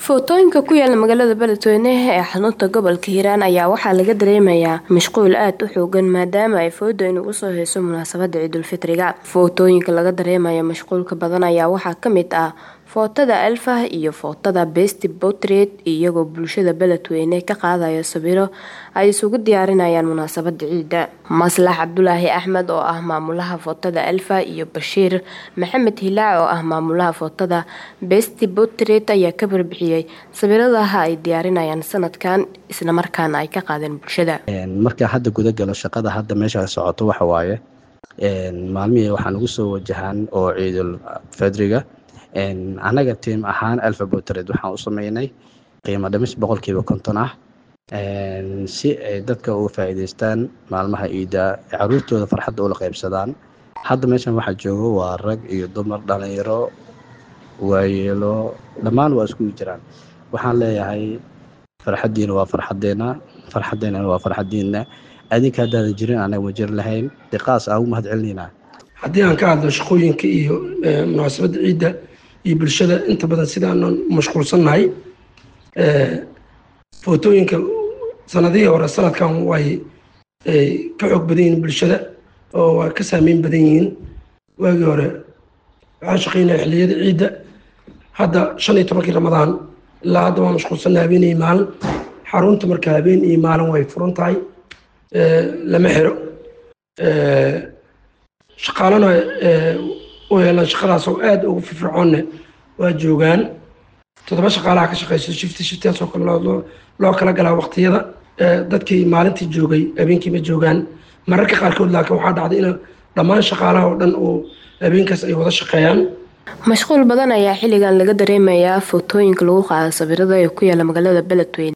Footooyinka ku yaala magaalada Beledweyne ee xarunta gobolka Hiiraan ayaa waxaa laga dareemayaa mashquul aad u xoogan maadaama ay footooyin ugu soo heyso munaasabada Ciidul Fitriga. Footooyinka laga dareemayo mashquulka badan ayaa waxaa ka mid ah footada Alfah iyo footada Best Portrait iyagoo bulshada Beledweyne ka qaadaya sawiro ay isugu diyaarinayaan munaasabada ciida. Maslax Cabdulaahi Axmed oo ah maamulaha footada Alfah iyo Bashiir Maxamed Hilaac oo ah maamulaha footada Best Portrait ayaa ka barbixiyay sawiradaha ay diyaarinayaan sanadkan isla markaana ay ka qaadeen bulshada. Marka hadda guda galo shaqada hadda meesha socoto waxa waaye maalmihii waxaan ugu soo wajahan oo Ciidul Fitriga anaga team ahaan Alfah Portrait waxaan u sameynay qiimo dhimis 50% ah si ay dadka uga faa'iideystaan maalmaha ciida caruurtooda farxadda ula qaybsadaan. Hadda meeshan waxa joogo waa rag iyo dumar dhalinyaro waayeelo dhammaan waa isku jiraan. Waxaan leeyahay farxadiina waa farxadeena waa farxadiina adinka hadda jirin anaga wajir lahayn diqaas aan u mahad celinayna. haddii aan ka hadlo shaqooyinka iyo munaasabada ciida iyo bulshada inta badan sidaan mashquulsanahay footooyinka sanadihii hore sanadkan way ka xoog badan yihiin bulshada oo waa ka saameyn badan yihiin. waagii hore waxaan shaqeynay xilliyada ciida hadda 15 Ramadaan ilaa hadda waan mashquulsanahay habeen iyo maalin xarunta marka habeen iyo maalin way furan tahay lama xiro shaqaalana oo yeelan shaqadaas oo aad ugu firfircoon waa joogaan 7 shaqaalaha ka shaqeyso shiftaas oo kale loo kala galaa waqtiyada dadkii maalintii joogay habeenkii ma joogaan mararka qaarkood laakiin waxaa dhacday in dhammaan shaqaalaha oo dhan oo habeenkaas ay wada shaqeeyaan. Mashquul badan ayaa xilligan laga dareemayaa footooyinka lagu qaado sawirada ee ku yaala magaalada Beledweyne.